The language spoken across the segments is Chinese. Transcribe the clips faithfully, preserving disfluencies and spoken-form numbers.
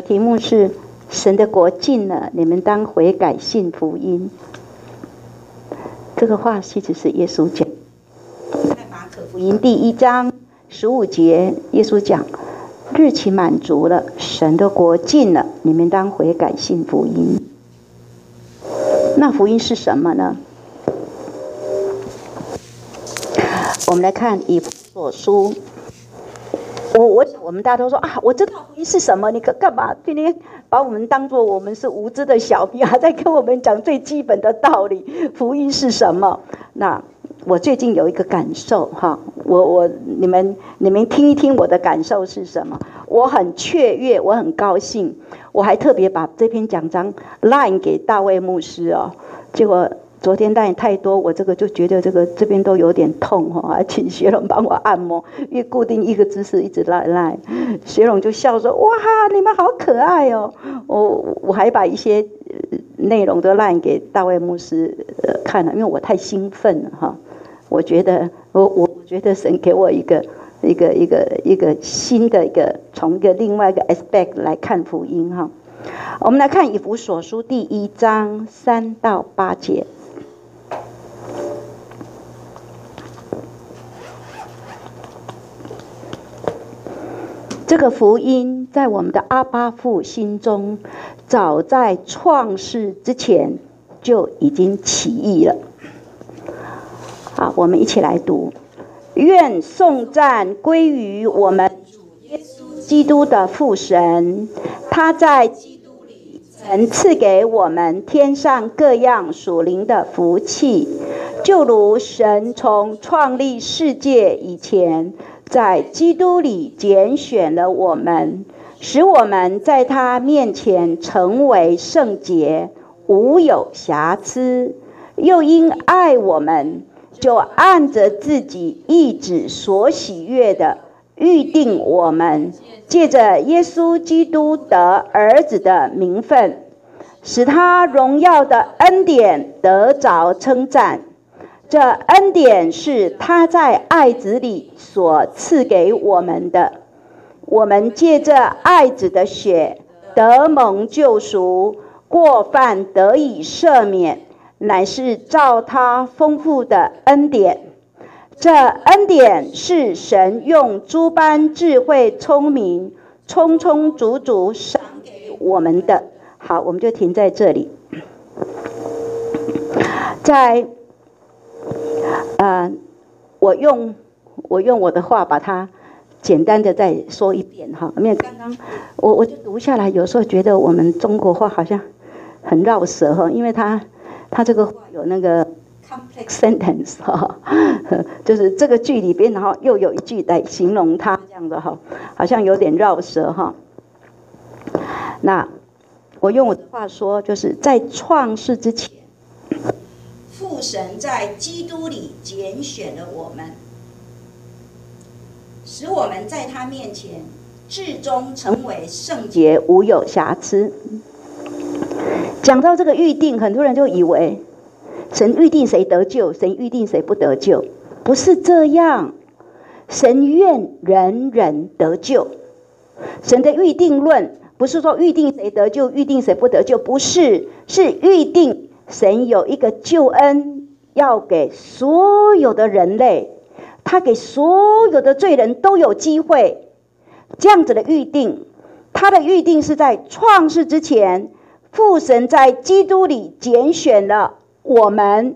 题目是神的国近了，你们当悔改信福音。这个话其实是耶稣讲，在马可福音第一章十五节，耶稣讲日期满足了，神的国近了，你们当悔改信福音。那福音是什么呢？我们来看以弗所书。我我我们大家都说啊，我知道福音是什么，你干嘛天天把我们当作我们是无知的小屁孩，在跟我们讲最基本的道理？福音是什么？那我最近有一个感受哈，我我你们你们听一听我的感受是什么？我很雀跃，我很高兴，我还特别把这篇讲章 line 给大卫牧师哦，结果。昨天line太多，我这个就觉得这个这边都有点痛哈，还请学龙帮我按摩，因为固定一个姿势一直line line，学龙就笑说：“哇，你们好可爱哦！”我我还把一些内容都line给大卫牧师呃看了，因为我太兴奋了哈。我觉得我我我觉得神给我一个一个一个一个新的一个从一个另外一个 aspect 来看福音哈。我们来看以弗所书第一章三到八节。这个福音在我们的阿爸父心中，早在创世之前就已经起义了。好，我们一起来读：愿颂赞归于我们主耶稣基督的父神，他在基督里曾赐给我们天上各样属灵的福气，就如神从创立世界以前，在基督里拣选了我们，使我们在他面前成为圣洁，无有瑕疵。又因爱我们，就按着自己意志所喜悦的，预定我们，借着耶稣基督得儿子的名分，使他荣耀的恩典得着称赞。这恩典是他在爱子里所赐给我们的，我们借着爱子的血得蒙救赎，过犯得以赦免，乃是照他丰富的恩典。这恩典是神用诸般智慧聪明充充足足赏给我们的。好，我们就停在这里。在呃，我用我用我的话把它简单的再说一遍哈。因为刚刚我我就读下来，有时候觉得我们中国话好像很绕舌哈，因为它它这个话有那个 complex sentence 哈，就是这个句里边，然后又有一句来形容它这样的哈，好像有点绕舌哈。那我用我的话说，就是在创世之前，父神在基督里拣选了我们，使我们在他面前至终成为圣洁，无有瑕疵。讲到这个预定，很多人就以为神预定谁得救，神预定谁不得救，不是这样。神愿人人得救。神的预定论不是说预定谁得救，预定谁不得救，不是，是预定神有一个救恩要给所有的人类，他给所有的罪人都有机会，这样子的预定。他的预定是在创世之前，父神在基督里拣选了我们，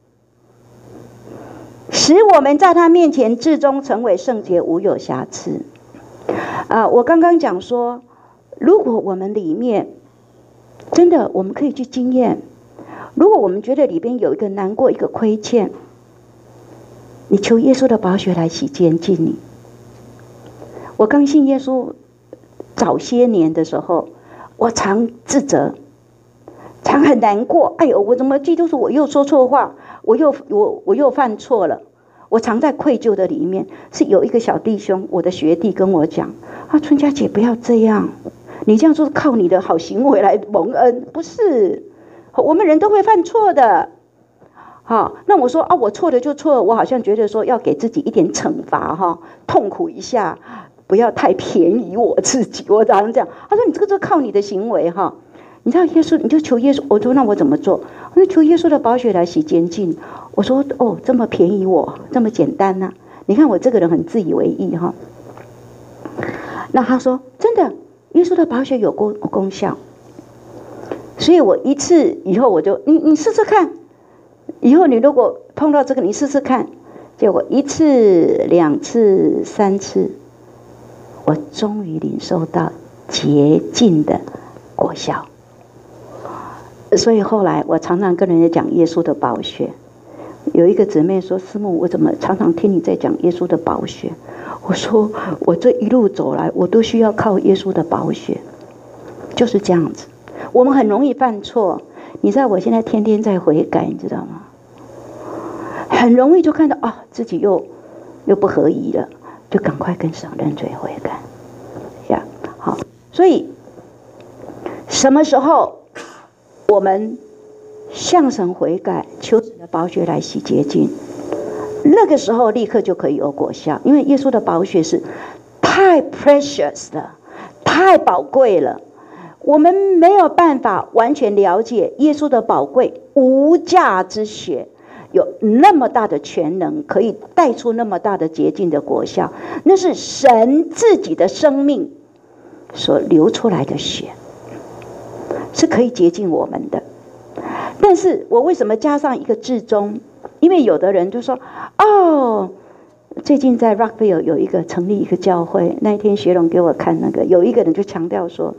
使我们在他面前至终成为圣洁，无有瑕疵。啊，我刚刚讲说，如果我们里面真的我们可以去经验，如果我们觉得里边有一个难过，一个亏欠，你求耶稣的宝血来洗洁净你。我刚信耶稣早些年的时候，我常自责，常很难过。哎呦，我怎么基督徒我又说错话，我又我我又犯错了。我常在愧疚的里面。是有一个小弟兄，我的学弟跟我讲：“啊，春佳姐不要这样，你这样就是靠你的好行为来蒙恩，不是？我们人都会犯错的。”好，那我说啊，我错了就错了，我好像觉得说要给自己一点惩罚哈，痛苦一下。 不要太便宜我自己。我常常这样，他说你这个就靠你的行为哈。你知道耶稣，你就求耶稣。我说那我怎么做？我说求耶稣的宝血来洗洁净。我说哦，这么便宜我，这么简单呐、啊？你看我这个人很自以为意哈。那他说真的，耶稣的宝血有功功效，所以我一次以后我就你你试试看，以后你如果碰到这个，你试试看。结果一次、两次、三次，我终于领受到洁净的果效。所以后来我常常跟人家讲耶稣的宝血。有一个姊妹说：“师母，我怎么常常听你在讲耶稣的宝血？”我说：“我这一路走来，我都需要靠耶稣的宝血，就是这样子。我们很容易犯错，你知道，我现在天天在悔改，你知道吗？很容易就看到啊，自己又又不合宜了，就赶快跟神认罪悔改呀。好，所以什么时候我们向神悔改，求神的宝血来洗洁净，那个时候立刻就可以有果效，因为耶稣的宝血是太 precious 了，太宝贵了。我们没有办法完全了解耶稣的宝贵无价之血有那么大的全能，可以带出那么大的洁净的果效，那是神自己的生命所流出来的血，是可以洁净我们的。但是我为什么加上一个至终？因为有的人就说，哦，最近在 Rockville 有一个成立一个教会，那一天学龙给我看那个，有一个人就强调说，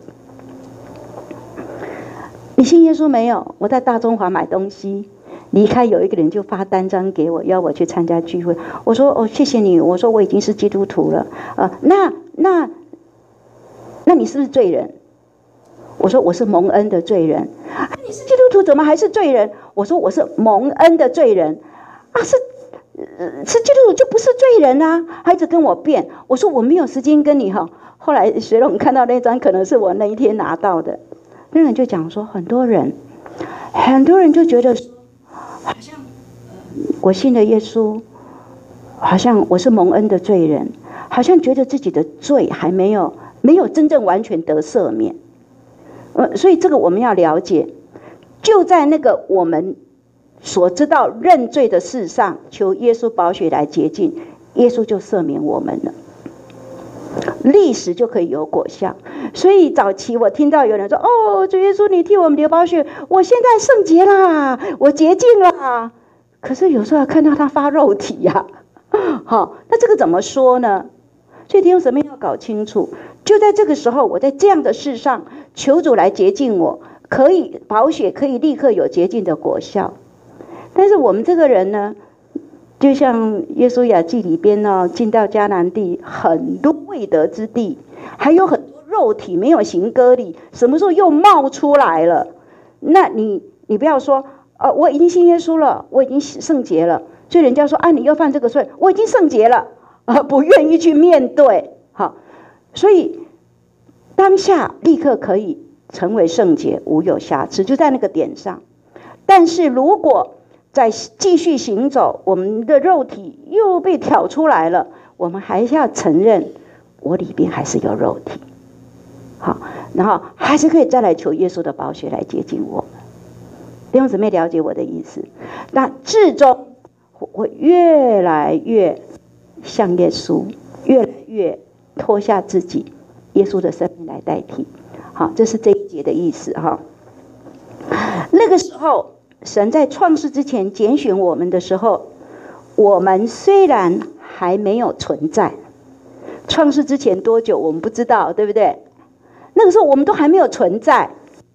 你信耶稣没有？我在大中华买东西，离开有一个人就发单张给我，要我去参加聚会。我说哦，谢谢你。我说我已经是基督徒了。呃，那那那你是不是罪人？我说我是蒙恩的罪人。啊，你是基督徒，怎么还是罪人？我说我是蒙恩的罪人。啊，是呃是基督徒就不是罪人啊！他一直跟我辩。我说我没有时间跟你哈。后来学龙看到那张，可能是我那一天拿到的。那人就讲说，很多人，很多人就觉得，好像我信了耶稣，好像我是蒙恩的罪人，好像觉得自己的罪还没有没有真正完全得赦免。呃，所以这个我们要了解，就在那个我们所知道认罪的事上，求耶稣宝血来洁净，耶稣就赦免我们了。历史就可以有果效。所以早期我听到有人说，哦，主耶稣你替我们流宝血，我现在圣洁啦，我洁净啦。可是有时候看到他发肉体呀、啊，好，那这个怎么说呢？所以弟兄姊妹要搞清楚，就在这个时候，我在这样的事上求主来洁净我，可以宝血可以立刻有洁净的果效。但是我们这个人呢，就像约书亚记里边呢，进到迦南地，很多未得之地，还有很多肉体没有行割礼，什么时候又冒出来了？那你你不要说，呃，我已经信耶稣了，我已经圣洁了，所以人家说啊，你又犯这个罪，我已经圣洁了，啊，不愿意去面对，好，所以当下立刻可以成为圣洁，无有瑕疵，就在那个点上。但是如果再继续行走，我们的肉体又被挑出来了，我们还是要承认，我里边还是有肉体，好，然后还是可以再来求耶稣的宝血来洁净我们。弟兄姊妹了解我的意思？那至终会越来越像耶稣，越来越脱下自己，耶稣的生命来代替。好，这是这一节的意思哈。那个时候，神在创世之前拣选我们的时候，我们虽然还没有存在，创世之前多久我们不知道，对不对？那个时候我们都还没有存在，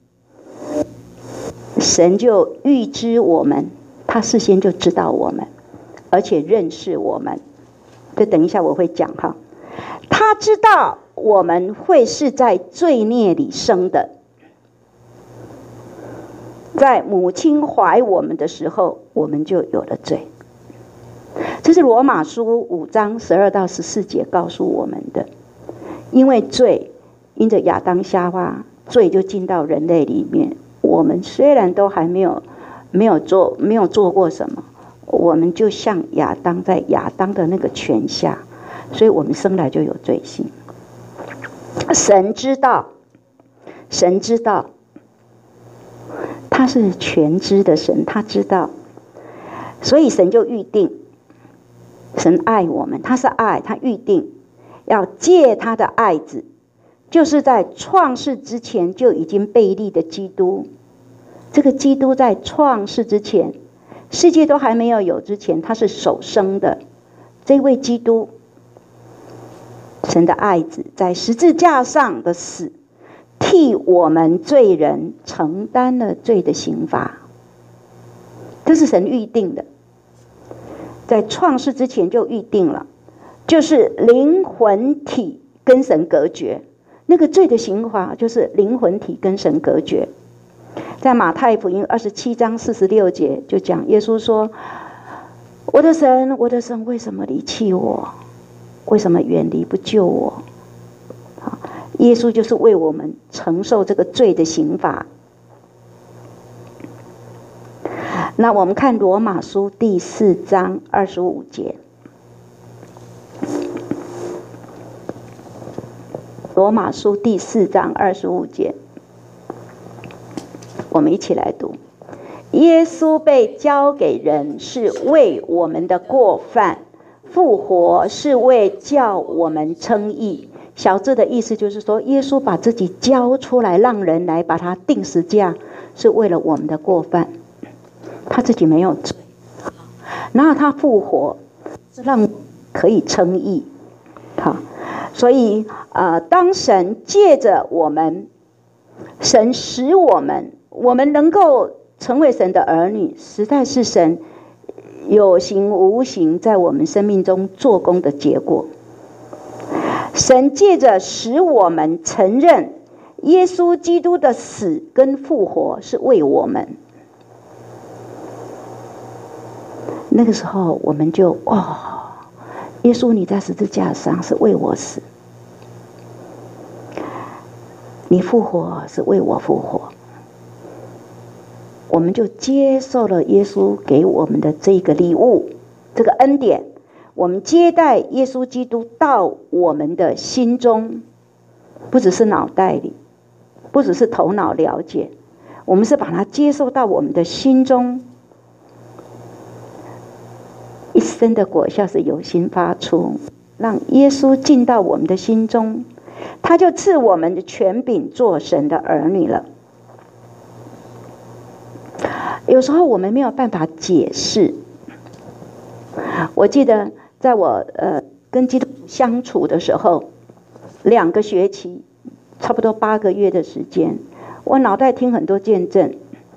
神就预知我们，他事先就知道我们，而且认识我们。这等一下我会讲哈。他知道我们会是在罪孽里生的，在母亲怀我们的时候，我们就有了罪。这是罗马书五章十二到十四节告诉我们的。因为罪，因着亚当夏娃，罪就进到人类里面。我们虽然都还没有没有做没有做过什么，我们就像亚当在亚当的那个权下，所以我们生来就有罪性。 神知道，神知道，他是全知的神，他知道，所以神就预定，神爱我们，他是爱，他预定要借他的爱子，就是在创世之前就已经被立的基督。这个基督在创世之前，世界都还没有有之前，他是首生的。这位基督，神的爱子，在十字架上的死，替我们罪人承担了罪的刑罚。这是神预定的，在创世之前就预定了，就是灵魂体跟神隔绝。那个罪的刑罚就是灵魂体跟神隔绝。在马太福音二十七章四十六节就讲，耶稣说：“我的神，我的神，为什么离弃我？为什么远离不救我？”耶稣就是为我们承受这个罪的刑罚。那我们看罗马书第四章二十五节，罗马书第四章二十五节。我们一起来读：耶稣被交给人，是为我们的过犯；复活是为叫我们称义。小字的意思就是说，耶稣把自己交出来，让人来把他钉十字架，是为了我们的过犯。他自己没有罪，然后他复活，是让可以称义。好，所以呃，当神借着我们，神使我们。我们能够成为神的儿女，实在是神有形无形在我们生命中做工的结果。神借着使我们承认耶稣基督的死跟复活是为我们，那个时候我们就哦，耶稣你在十字架上是为我死，你复活是为我复活。我们就接受了耶稣给我们的这个礼物，这个恩典。我们接待耶稣基督到我们的心中，不只是脑袋里，不只是头脑了解，我们是把它接受到我们的心中。一生的果效是由心发出，让耶稣进到我们的心中，他就赐我们的权柄做神的儿女了。有时候我们没有办法解释。我记得在我呃跟基督徒相处的时候，两个学期，差不多八个月的时间，我脑袋听很多见证，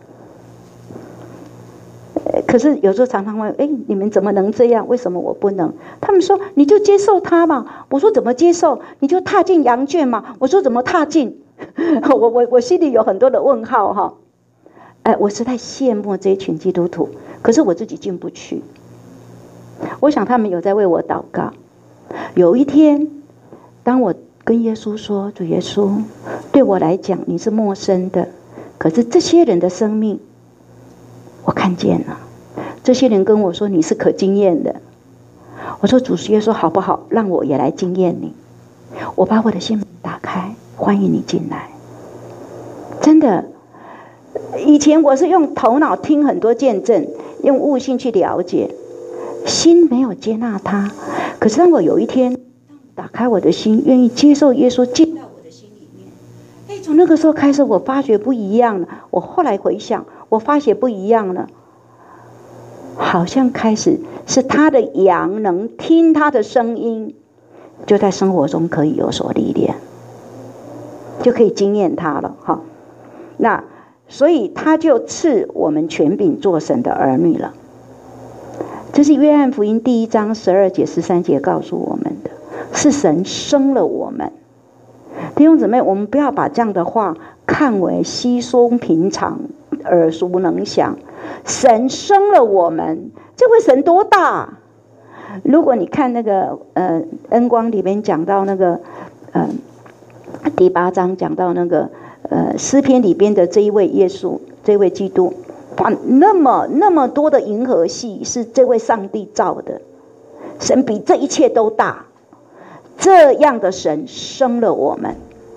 可是有时候常常问：哎，你们怎么能这样？为什么我不能？他们说：你就接受他嘛。我说：怎么接受？你就踏进羊圈嘛。我说：怎么踏进？我我我心里有很多的问号哈。哎，我实在羡慕这一群基督徒，可是我自己进不去。我想他们有在为我祷告。有一天，当我跟耶稣说：主耶稣，对我来讲你是陌生的，可是这些人的生命我看见了，这些人跟我说你是可经验的。我说：主耶稣好不好，让我也来经验你。我把我的心门打开，欢迎你进来。真的，以前我是用头脑听很多见证，用悟性去了解，心没有接纳他。可是当我有一天打开我的心，愿意接受耶稣进到我的心里面，哎，从那个时候开始，我发觉不一样了。我后来回想，我发觉不一样了，好像开始是他的羊能听他的声音，就在生活中可以有所历练，就可以经验他了哈。那所以他就赐我们权柄做神的儿女了。这是约翰福音第一章十二节十三节告诉我们的，是神生了我们。弟兄姊妹，我们不要把这样的话看为稀松平常、耳熟能详。神生了我们，这位神多大？如果你看那个呃恩光里面讲到那个呃第八章讲到那个呃诗篇里边的这一位耶稣，这位基督，把那么那么多的银河系是这位上帝造的，神比这一切都大。这样的神生了我们，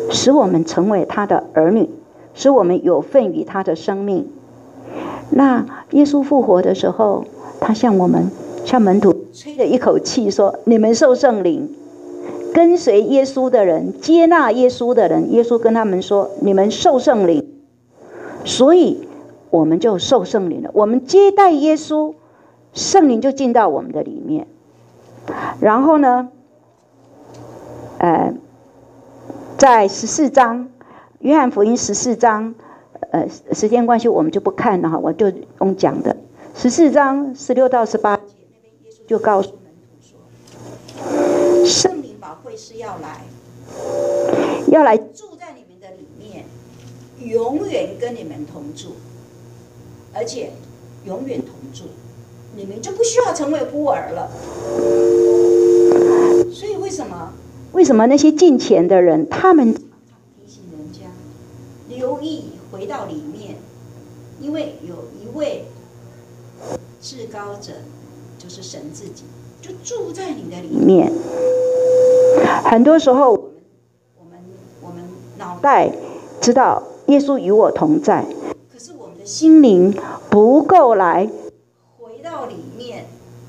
使我们成为他的儿女，使我们有份于他的生命。那耶稣复活的时候，他向我们向门徒吹了一口气说，你们受圣灵。跟随耶稣的人，接纳耶稣的人，耶稣跟他们说，你们受圣灵。所以我们就受圣灵了，我们接待耶稣，圣灵就进到我们的里面。然后呢呃，在十四章，约翰福音十四章，呃，时间关系我们就不看了哈，我就用讲的。十四章十六到十八节，那边耶稣就告诉门徒说，圣灵保惠师要来，要来住在你们的里面，永远跟你们同住，而且永远同住，你们就不需要成为孤儿了。所以为什么？为什么那些敬虔的人，他们常常提醒人家留意回到里面，因为有一位至高者，就是神自己，就住在你的里面。很多时候，我们我们我们脑袋知道耶稣与我同在，可是我们的心灵不够来回到里面，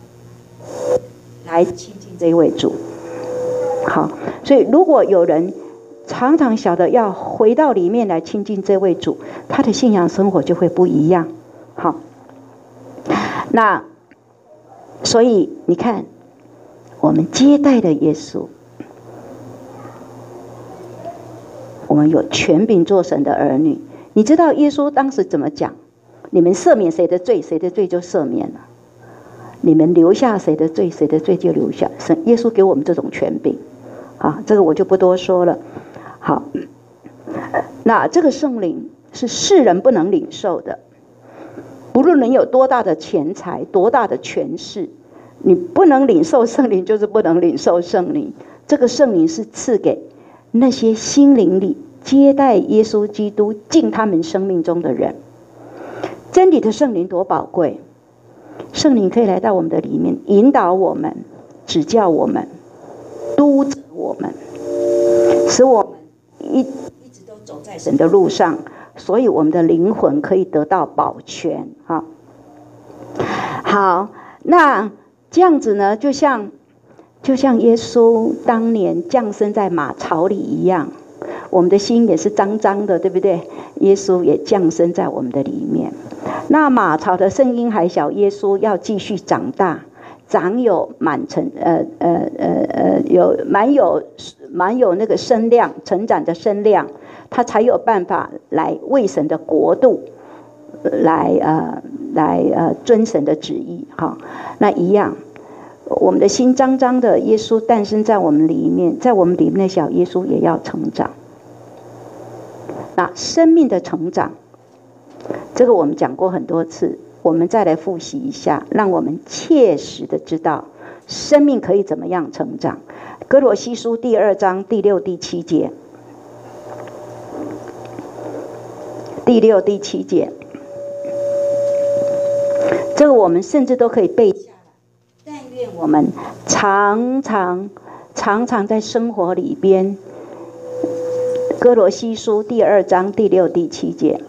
来亲近这一位主。好，所以如果有人常常晓得要回到里面来亲近这位主，他的信仰生活就会不一样。好，那所以你看，我们接待的耶稣，我们有权柄做神的儿女。你知道耶稣当时怎么讲？你们赦免谁的罪，谁的罪就赦免了；你们留下谁的罪，谁的罪就留下。神耶稣给我们这种权柄。好，这个我就不多说了。好，那这个圣灵是世人不能领受的，不论人有多大的钱财，多大的权势，你不能领受圣灵，就是不能领受圣灵。这个圣灵是赐给那些心灵里接待耶稣基督进他们生命中的人。真理的圣灵多宝贵，圣灵可以来到我们的里面，引导我们，指教我们，督责我们，使我们一一直都走在神的路上，所以我们的灵魂可以得到保全。哈，好，那这样子呢，就像就像耶稣当年降生在马槽里一样，我们的心也是脏脏的，对不对？耶稣也降生在我们的里面。那马槽的声音还小，耶稣要继续长大。长有满成呃呃呃呃有蛮有蛮有那个身量，成长的身量，他才有办法来为神的国度，来呃来呃遵神的旨意哈。那一样，我们的心脏脏的，耶稣诞生在我们里面，在我们里面的小耶稣也要成长。那生命的成长，这个我们讲过很多次。我们再来复习一下，让我们切实的知道生命可以怎么样成长。哥罗西书第二章第六第七节，第六第七节，这个我们甚至都可以背下来。但愿我们常常常常在生活里边，哥罗西书第二章第六第七节。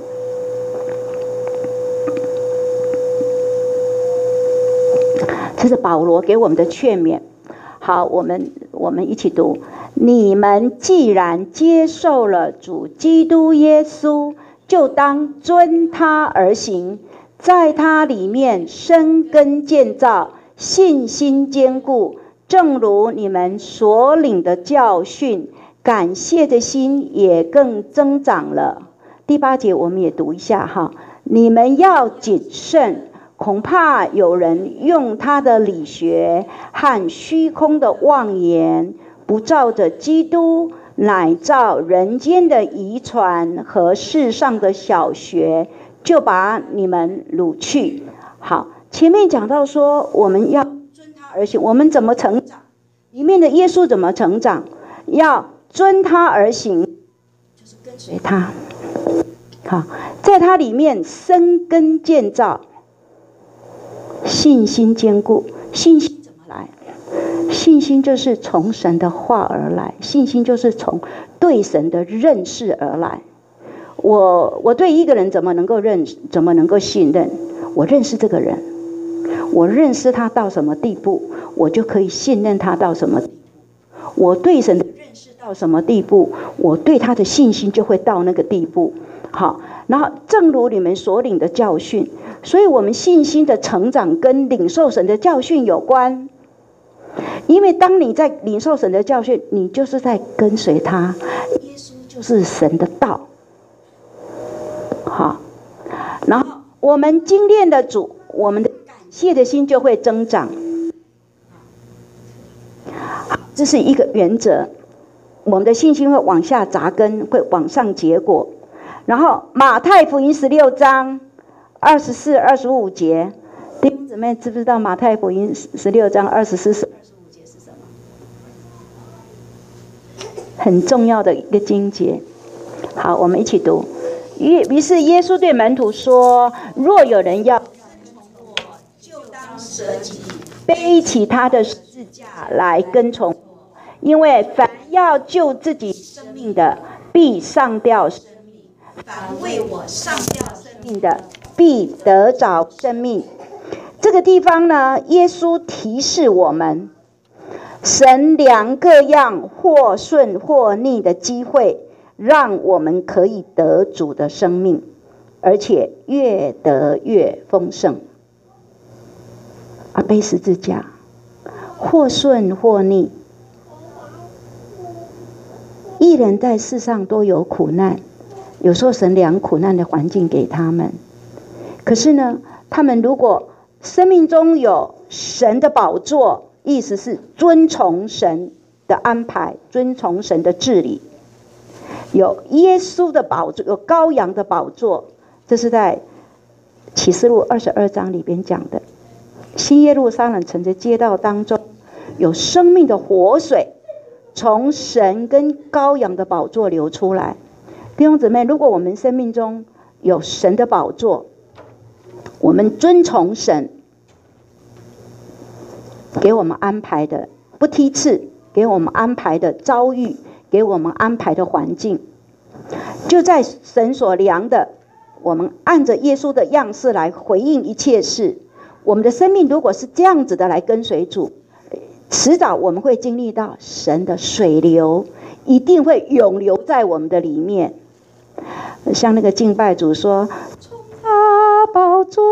这是保罗给我们的劝勉。好，我们我们一起读：你们既然接受了主基督耶稣，就当遵他而行，在他里面生根建造，信心坚固，正如你们所领的教训，感谢的心也更增长了。第八节我们也读一下哈，你们要谨慎。恐怕有人用他的理学和虚空的妄言，不照着基督，乃照人间的遗传和世上的小学，就把你们掳去。好，前面讲到说我们要遵他而行，我们怎么成长？里面的耶稣怎么成长？要遵他而行，就是跟随他。好，在他里面生根建造。信心坚固，信心怎么来？ 信心就是从神的话而来，信心就是从对神的认识而来。我我对一个人怎么能够认，怎么能够信任？我认识这个人，我认识他到什么地步，我就可以信任他到什么地步。我对神的认识到什么地步，我对他的信心就会到那个地步。好，然后正如你们所领的教训，所以我们信心的成长跟领受神的教训有关。因为当你在领受神的教训，你就是在跟随他，耶稣就是神的道。好，然后我们精炼的主，我们的感谢的心就会增长。这是一个原则，我们的信心会往下扎根，会往上结果。然后马太福音十六章二十四、二十五节，弟兄姊妹知不知道马太福音十六章二十四、二十五节是什么？很重要的一个经节。好，我们一起读。于是耶稣对门徒说：若有人要跟从我，就当舍己，背起他的十字架来跟从我。因为凡要救自己生命的，必丧掉生命；凡为我丧掉生命的，必得着生命。这个地方呢，耶稣提示我们，神量各样或顺或逆的机会，让我们可以得主的生命，而且越得越丰盛。啊，背十字架，或顺或逆。义人在世上都有苦难，有时候神量苦难的环境给他们。可是呢，他们如果生命中有神的宝座，意思是遵从神的安排，遵从神的治理。有耶稣的宝座，有羔羊的宝座，这是在启示录二十二章里边讲的。新耶路撒冷城的街道当中，有生命的活水，从神跟羔羊的宝座流出来。弟兄姊妹，如果我们生命中有神的宝座，我们遵从神给我们安排的，不梯次给我们安排的遭遇，给我们安排的环境，就在神所量的，我们按着耶稣的样式来回应一切事。我们的生命如果是这样子的来跟随主，迟早我们会经历到神的水流，一定会永留在我们的里面。像那个敬拜主说，从他宝座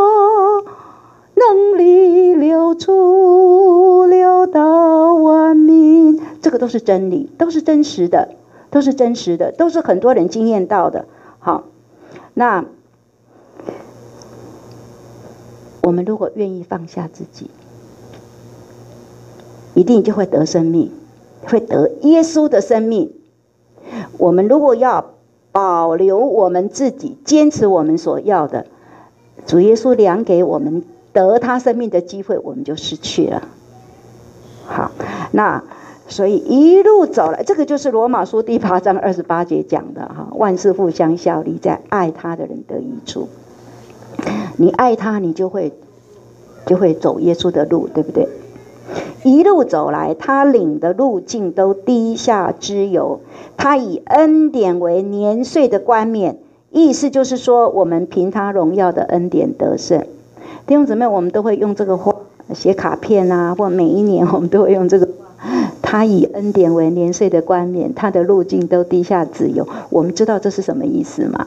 能力流出，流到万民，这个都是真理，都是真实的，都是真实的，都是很多人经验到的。好，那我们如果愿意放下自己，一定就会得生命，会得耶稣的生命。我们如果要保留我们自己，坚持我们所要的，主耶稣量给我们得他生命的机会，我们就失去了。好，那所以一路走来，这个就是罗马书第八章二十八节讲的哈，万事互相效力，在爱他的人得益处。你爱他，你就会就会走耶稣的路，对不对？一路走来，他领的路径都低下之油，他以恩典为年岁的冠冕，意思就是说，我们凭他荣耀的恩典得胜。弟兄姊妹，我们都会用这个话写卡片啊，或每一年我们都会用这个话，他以恩典为年岁的冠冕，他的路径都低下之油。我们知道这是什么意思吗？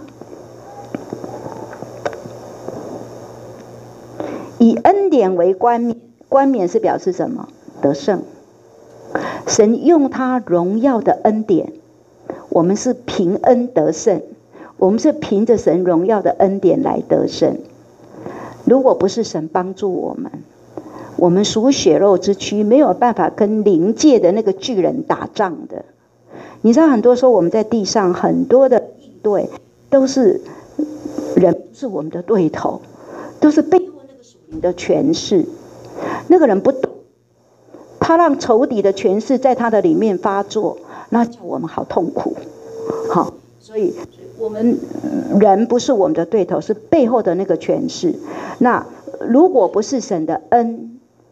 以恩典为冠冕，冠冕是表示什么？得胜。神用他荣耀的恩典，我们是凭恩得胜，我们是凭着神荣耀的恩典来得胜。如果不是神帮助我们，我们属血肉之躯，没有办法跟灵界的那个巨人打仗的。你知道，很多时候我们在地上很多的应对，都是人不是我们的对头，都是背后那个属灵的权势。那个人不懂，他让仇敌的权势在他的里面发作，那叫我们好痛苦。好，所以我们人不是我们的对头，是背后的那个权势。那如果不是神的恩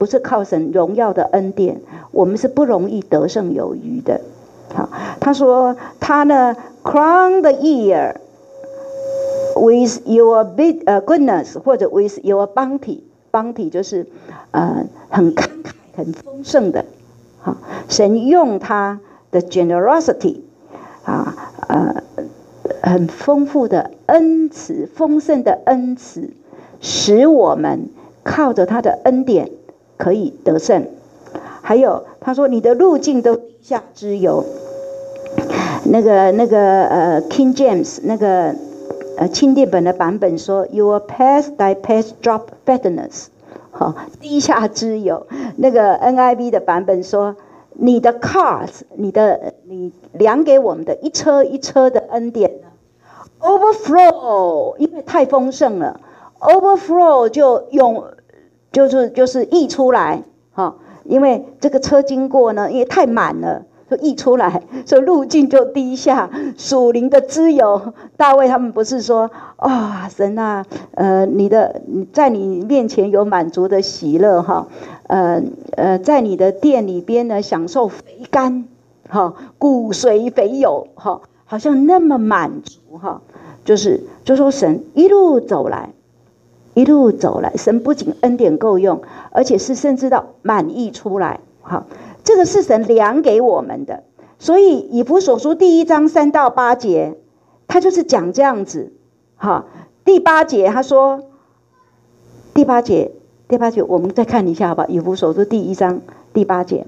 不是靠神荣耀的恩典，我们是不容易得胜有余的。好，他说他呢 crown the year with your big goodness 或者 with your bounty， bounty 就是呃很慷慨很丰盛的。好，神用他的 generosity 啊呃很丰富的恩慈，丰盛的恩慈，使我们靠着他的恩典可以得胜。还有他说你的路径都地下之油，那个那个呃 King James 那个呃钦定本的版本说 Your path thy path drop fatness， 好，地下之油。那个 N I V 的版本说你的 cars 你的你量给我们的一车一车的恩典 overflow， 因为太丰盛了 overflow 就涌就是就是溢出来，好，因为这个车经过呢，因为太满了，就溢出来，所以路径就低下。属灵的脂油，大卫他们不是说，啊、哦，神啊，呃，你的在你面前有满足的喜乐哈，呃呃，在你的殿里边呢，享受肥甘，哈，骨髓肥油，哈，好像那么满足哈，就是就说神一路走来。一路走来，神不仅恩典够用，而且是甚至到满溢出来。好，这个是神量给我们的。所以以弗所书第一章三到八节，他就是讲这样子。好，第八节他说，第八节，第八节我们再看一下好吧？以弗所书第一章第八节，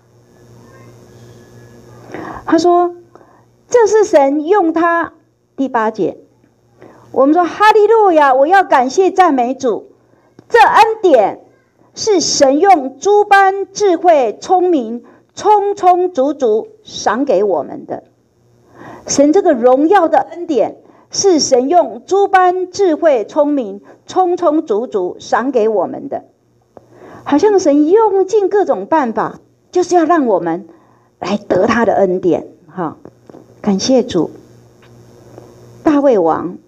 他说，这是神用他第八节。我们说哈利路亚，我要感谢赞美主，这恩典是神用诸般智慧聪明充充足足赏给我们的。神这个荣耀的恩典是神用诸般智慧聪明充充足足赏给我们的，好像神用尽各种办法，就是要让我们来得他的恩典。哈，感谢主。大卫王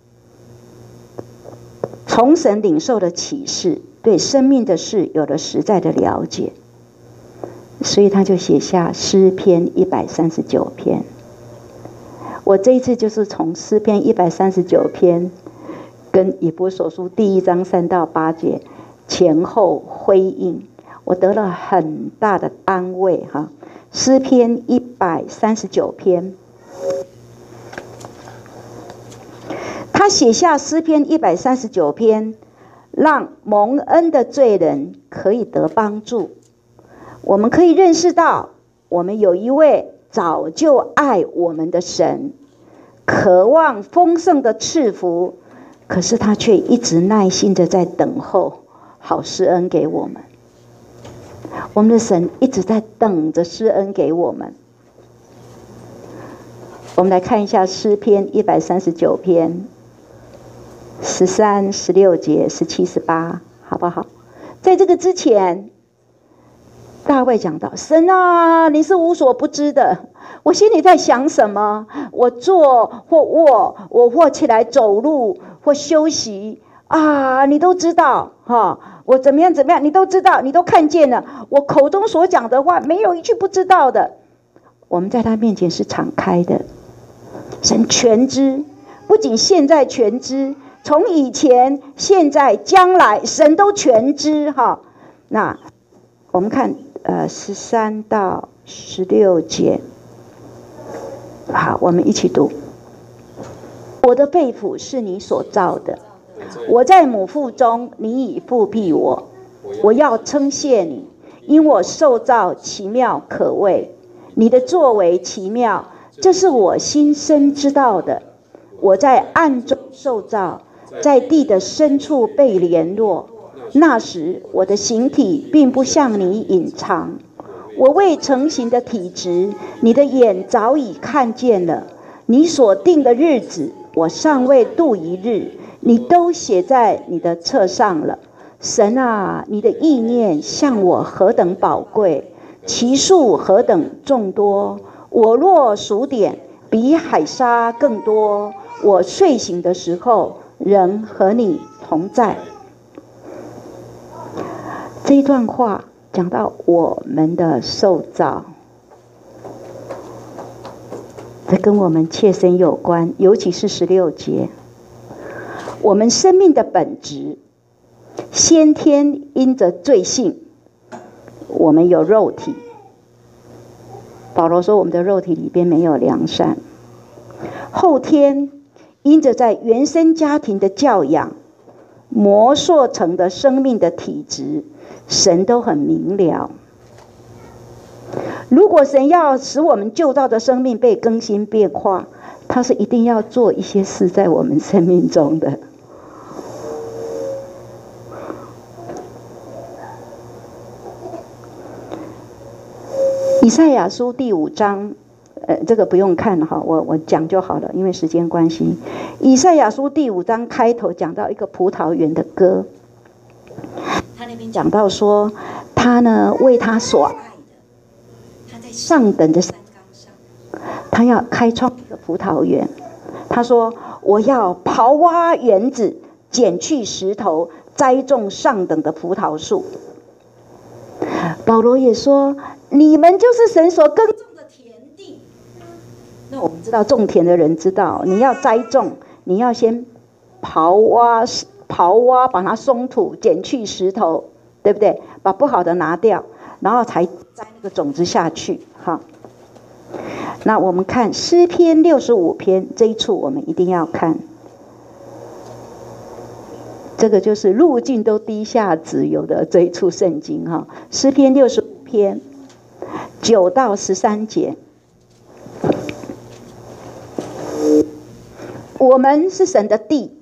从神领受的启示，对生命的事有了实在的了解，所以他就写下诗篇一百三十九篇。我这一次就是从诗篇一百三十九篇跟以弗所书第一章三到八节前后辉映，我得了很大的安慰哈。诗篇一百三十九篇，他写下诗篇一百三十九篇，让蒙恩的罪人可以得帮助。我们可以认识到，我们有一位早就爱我们的神，渴望丰盛的赐福，可是他却一直耐心的在等候，好施恩给我们。我们的神一直在等着施恩给我们。我们来看一下诗篇一百三十九篇十三、十六节、十七、十八，好不好？在这个之前，大卫讲到：神啊，你是无所不知的，我心里在想什么，我坐或卧，我或起来走路或休息啊，你都知道哈。我怎么样怎么样，你都知道，你都看见了。我口中所讲的话，没有一句不知道的。我们在他面前是敞开的，神全知，不仅现在全知，从以前、现在、将来，神都全知哈。那我们看呃十三到十六节，好，我们一起读。我的肺腑是你所造的，我在母腹中，你已复庇我。我要称谢你，因我受造奇妙可畏，你的作为奇妙，这是我心深知道的。我在暗中受造，在地的深处被联络。那时我的形体并不向你隐藏，我未成形的体质，你的眼早已看见了。你所定的日子，我尚未度一日，你都写在你的册上了。神啊，你的意念向我何等宝贵，其数何等众多。我若数点，比海沙更多。我睡醒的时候，仍和你同在。 这一段话讲到我们的受造，这跟我们切身有关，尤其是十六节，我们生命的本质，先天因着罪性，我们有肉体。保罗说我们的肉体里边没有良善，后天因着在原生家庭的教养磨塑成的生命的体质，神都很明了。如果神要使我们旧造的生命被更新变化，他是一定要做一些事在我们生命中的。以赛亚书第五章，呃，这个不用看哈，我我讲就好了，因为时间关系。以赛亚书第五章开头讲到一个葡萄园的歌，他那边讲到说，他呢为他所爱的，他在上等的山冈上，他要开创一个葡萄园。他说：“我要刨挖园子，剪去石头，栽种上等的葡萄树。”保罗也说，你们就是神所耕种的田地。那我们知道种田的人知道，你要栽种，你要先刨挖刨挖把它松土，剪去石头，对不对？把不好的拿掉，然后才栽那个种子下去。好，那我们看诗篇六十五篇这一处，我们一定要看。这个就是路径都低下子油的这一处圣经哈，诗篇六十五篇九到十三节。我们是神的地，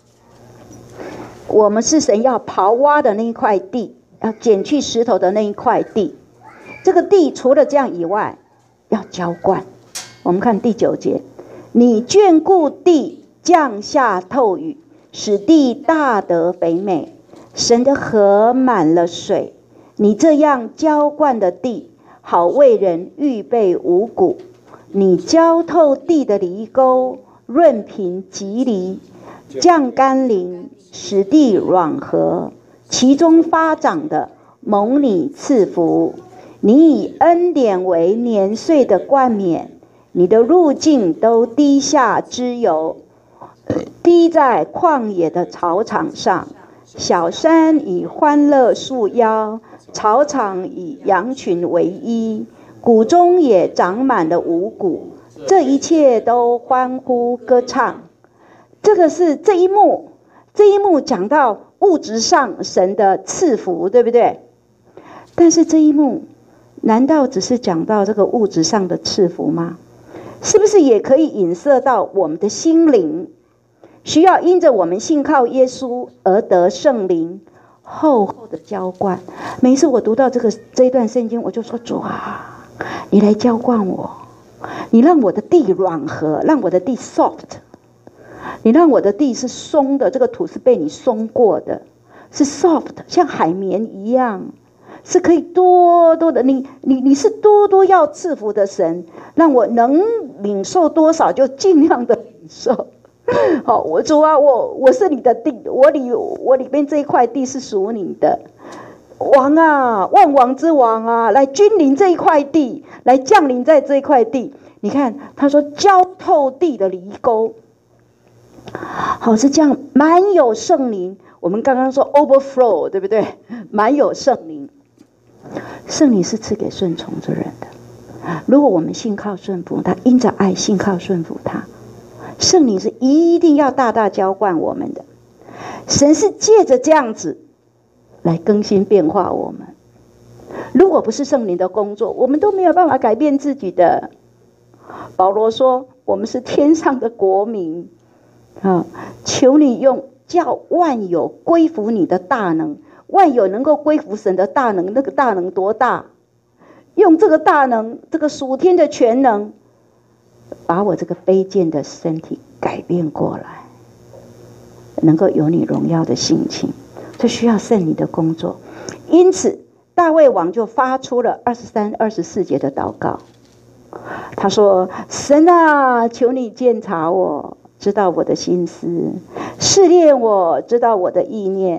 我们是神要刨挖的那一块地，要剪去石头的那一块地。这个地除了这样以外，要浇灌。我们看第九节，你眷顾地，降下透雨，使地大得肥美，神的河满了水。你这样浇灌的地，好为人预备五谷。你浇透地的犁沟，润平极犁，降甘霖，使地软和。其中发长的，蒙你赐福。你以恩典为年岁的冠冕，你的路径都滴下脂油，滴在旷野的草场上。小山以欢乐束腰，草场以羊群为衣，谷中也长满了五谷，这一切都欢呼歌唱。这个是这一幕，这一幕讲到物质上神的赐福，对不对？但是这一幕难道只是讲到这个物质上的赐福吗？是不是也可以引射到我们的心灵需要因着我们信靠耶稣而得圣灵厚厚的浇灌？每一次我读到这个这一段圣经，我就说，主啊，你来浇灌我，你让我的地软和，让我的地 soft， 你让我的地是松的，这个土是被你松过的，是 soft， 像海绵一样，是可以多多的，你你你是多多要赐福的神，让我能领受多少就尽量的领受。好，我主啊，我我是你的地，我里我里面这一块地是属你的。王啊，万王之王啊，来君临这一块地，来降临在这一块地。你看，他说浇透地的犁沟，好，是这样，满有圣灵。我们刚刚说 overflow， 对不对？满有圣灵，圣灵是赐给顺从之人的。如果我们信靠顺服他，因着爱信靠顺服他，圣灵是一定要大大浇灌我们的。神是借着这样子来更新变化我们。如果不是圣灵的工作，我们都没有办法改变自己的。保罗说，我们是天上的国民啊，求你用叫万有归服你的大能，万有能够归服神的大能，那个大能多大？用这个大能，这个属天的全能，把我这个卑贱的身体改变过来，能够有你荣耀的性情，这需要圣灵的工作。因此大卫王就发出了二十三、二十四节的祷告。他说，神啊，求你鉴察我，知道我的心思，试炼我，知道我的意念，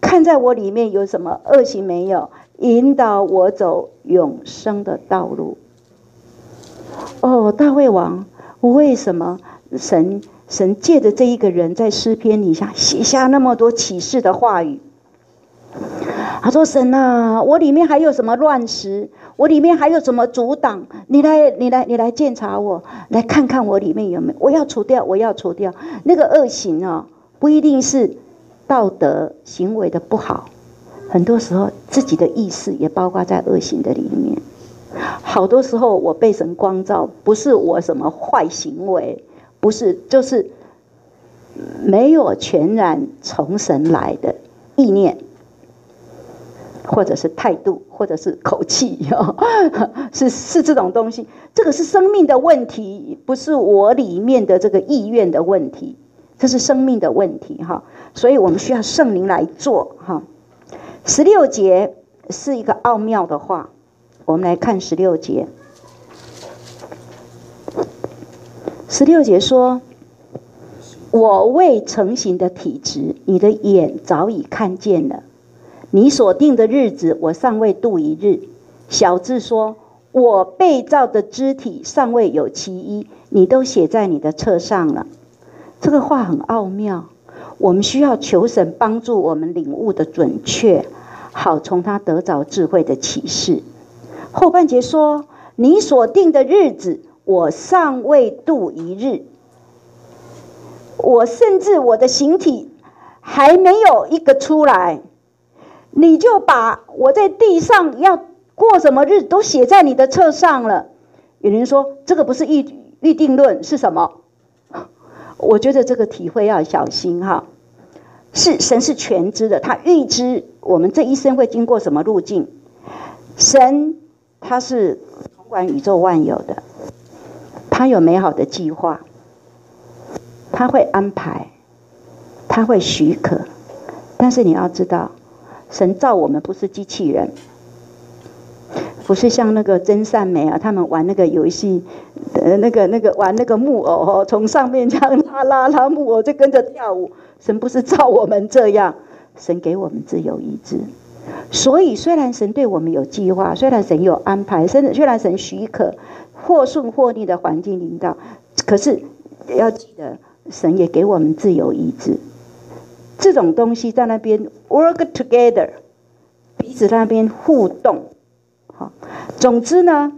看在我里面有什么恶行没有，引导我走永生的道路。哦，大卫王，为什么神神借着这一个人在诗篇底下写下那么多启示的话语？他说：“神啊，我里面还有什么乱石？我里面还有什么阻挡？你来，你来，你来鉴察我，来看看我里面有没有？我要除掉，我要除掉那个恶行啊！不一定是道德行为的不好，很多时候自己的意识也包括在恶行的里面。好多时候我被神光照，不是我什么坏行为，不是，就是没有全然从神来的意念。”或者是态度，或者是口气，哦、是是这种东西。这个是生命的问题，不是我里面的这个意愿的问题，这是生命的问题哈。所以我们需要圣灵来做哈。十六节是一个奥妙的话，我们来看十六节。十六节说：“我未成形的体质，你的眼早已看见了。你所定的日子，我尚未度一日。”小字说：“我被造的肢体尚未有其一，你都写在你的册上了。”这个话很奥妙，我们需要求神帮助我们领悟的准确，好从他得着智慧的启示。后半节说：“你所定的日子，我尚未度一日。”我甚至我的形体还没有一个出来，你就把我在地上要过什么日子都写在你的册上了。有人说这个不是预预定论，是什么？我觉得这个体会要小心哈。是神是全知的，他预知我们这一生会经过什么路径。神他是统管宇宙万有的，他有美好的计划，他会安排，他会许可。但是你要知道，神造我们不是机器人，不是像那个真善美啊，他们玩那个游戏，呃，那个那个玩那个木偶哦，从上面这样拉拉拉木偶就跟着跳舞。神不是造我们这样，神给我们自由意志。所以虽然神对我们有计划，虽然神有安排，虽然神许可或顺或逆的环境领导，可是要记得神也给我们自由意志。这种东西在那边 work together， 彼此在那边互动。好，总之呢，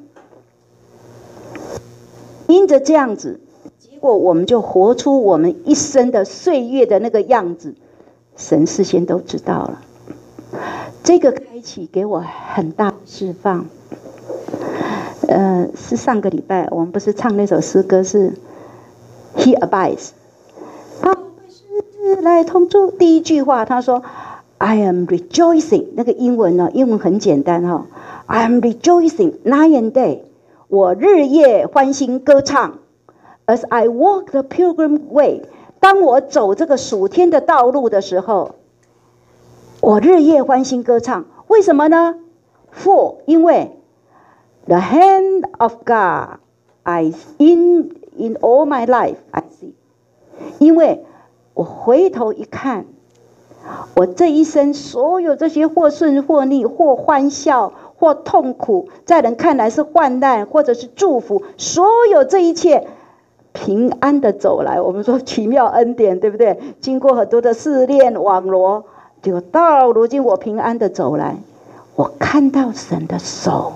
因着这样子，结果我们就活出我们一生的岁月的那个样子，神事先都知道了。这个开启给我很大的释放。呃，是上个礼拜我们不是唱那首诗歌是 He abides， 他来同住。第一句话他说 I am rejoicing， 那个英文呢，英文很简单哈、哦、I am rejoicing night and day， 我日夜欢欣歌唱。As I walk the pilgrim way， 当我走这个属天的道路的时候，我日夜欢欣歌唱。为什么呢？ For 因为 the hand of God I in in all my life I see， 因为我回头一看，我这一生所有这些或顺或逆，或欢笑或痛苦，在人看来是患难或者是祝福，所有这一切平安的走来，我们说奇妙恩典，对不对？经过很多的试炼网罗，就到如今我平安的走来，我看到神的手。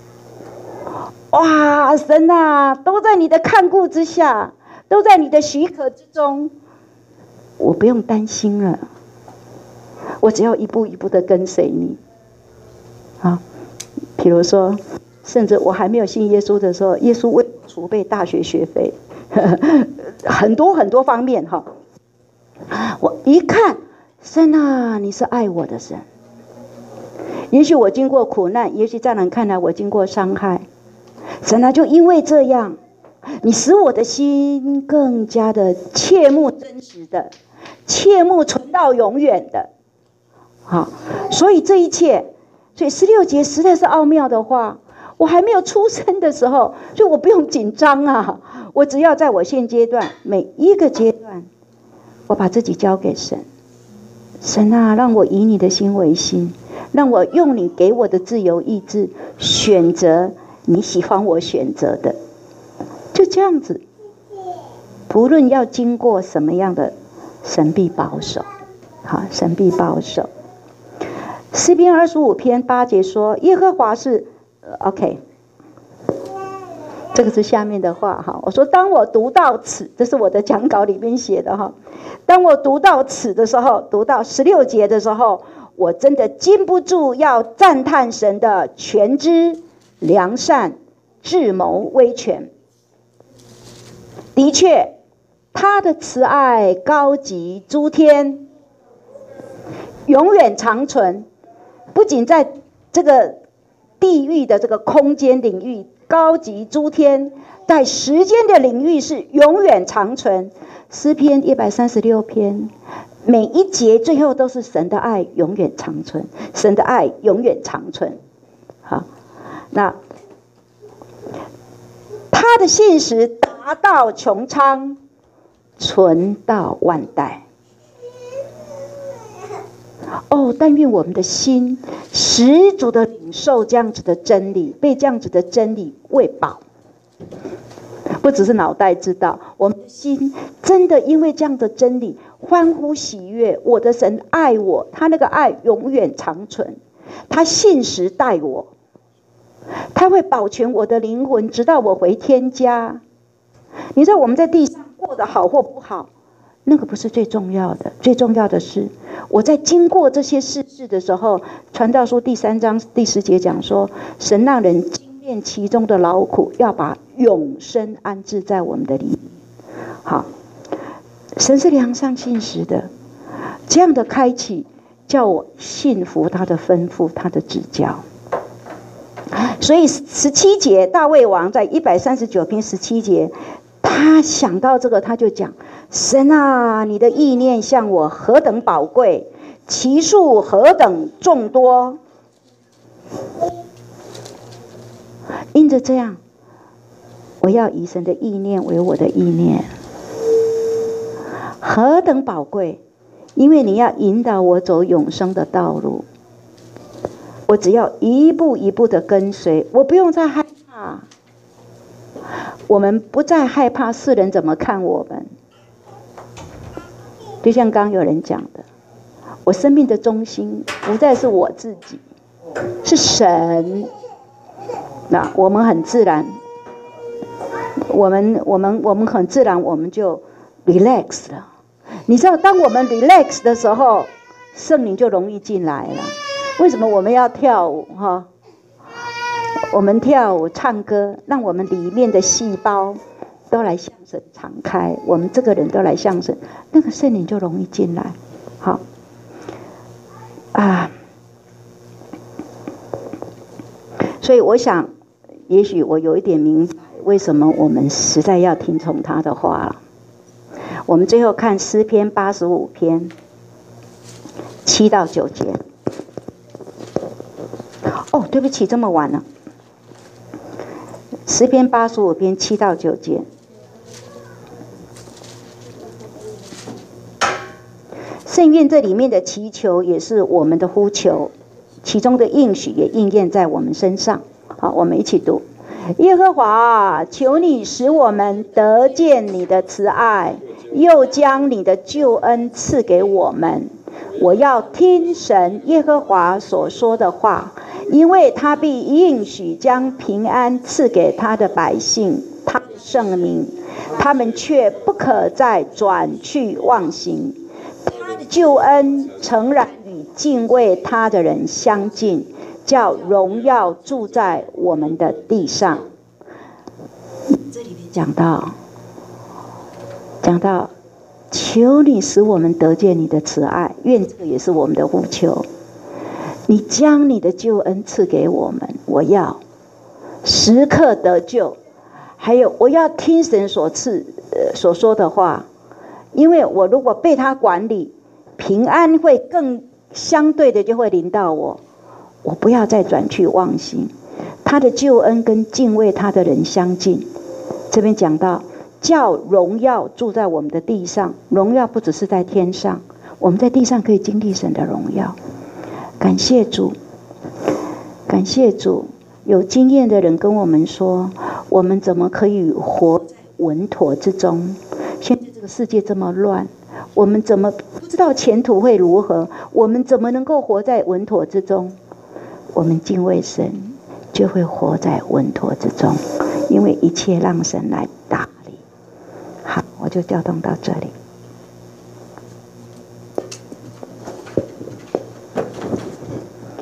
哇，神啊，都在你的看顾之下，都在你的许可之中，我不用担心了，我只要一步一步的跟随你。好，比如说，甚至我还没有信耶稣的时候，耶稣为我储备大学学费，很多很多方面哈。我一看，神啊，你是爱我的神。也许我经过苦难，也许在人看来我经过伤害，神啊，就因为这样，你使我的心更加的切慕真实的，切慕存到永远的。好，所以这一切，所以十六节实在是奥妙的话。我还没有出生的时候，所以我不用紧张啊，我只要在我现阶段每一个阶段，我把自己交给神， 神啊，让我以你的心为心，让我用你给我的自由意志选择你喜欢我选择的，就这样子。不论要经过什么样的，神必保守。好，神必保守。诗篇二十五篇八节说：“耶和华是 OK。”这个是下面的话哈。我说，当我读到此，这是我的讲稿里面写的哈。当我读到此的时候，读到十六节的时候，我真的禁不住要赞叹神的全知、良善、智谋、威权。的确，他的慈爱高及诸天，永远长存。不仅在这个地域的这个空间领域高及诸天，在时间的领域是永远长存。诗篇一百三十六篇，每一节最后都是神的爱永远长存，神的爱永远长存。好，那他的信实达到穹苍，存到万代。哦，但愿我们的心十足的领受这样子的真理，被这样子的真理喂饱。不只是脑袋知道，我们的心真的因为这样的真理欢呼喜悦。我的神爱我，他那个爱永远长存，他信实待我，他会保全我的灵魂，直到我回天家。你知道我们在地上过得好或不好，那个不是最重要的，最重要的是我在经过这些事事的时候，传道书第三章第十节讲说，神让人经验其中的劳苦，要把永生安置在我们的里面。好，神是良善信实的，这样的开启叫我信服他的吩咐，他的指教。所以十七节，大卫王在一百三十九篇十七节，他想到这个，他就讲：神啊，你的意念向我何等宝贵，其数何等众多。因着这样，我要以神的意念为我的意念，何等宝贵！因为你要引导我走永生的道路，我只要一步一步的跟随，我不用再害怕。我们不再害怕世人怎么看我们，就像刚有人讲的，我生命的中心不再是我自己，是神。那我们很自然，我们我们我们很自然，我们就 relax 了。你知道，当我们 relax 的时候，圣灵就容易进来了。为什么我们要跳舞哈？我们跳舞唱歌，让我们里面的细胞都来向神敞开，我们这个人都来向神，那个圣灵就容易进来。好啊，所以我想，也许我有一点明白为什么我们实在要听从他的话了。我们最后看诗篇八十五篇七到九节。哦，对不起，这么晚了。诗篇八十五篇七到九节。圣愿这里面的祈求也是我们的呼求，其中的应许也应验在我们身上。好，我们一起读：耶和华，求你使我们得见你的慈爱，又将你的救恩赐给我们。我要听神耶和华所说的话，因为他必应许将平安赐给他的百姓，他的圣民，他们却不可再转去忘形。他的救恩诚然与敬畏他的人相近，叫荣耀住在我们的地上。这里面讲到，讲到求你使我们得见你的慈爱，愿这个也是我们的呼求。你将你的救恩赐给我们，我要时刻得救，还有我要听神所赐、呃、所说的话，因为我如果被他管理，平安会更相对的就会临到我。我不要再转去忘形，他的救恩跟敬畏他的人相近。这边讲到叫荣耀住在我们的地上，荣耀不只是在天上， 我们在地上可以经历神的荣耀。感谢主，感谢主。有经验的人跟我们说，我们怎么可以活在稳妥之中？现在这个世界这么乱，我们怎么不知道前途会如何？我们怎么能够活在稳妥之中？我们敬畏神，就会活在稳妥之中，因为一切让神来打理。好，我就调动到这里。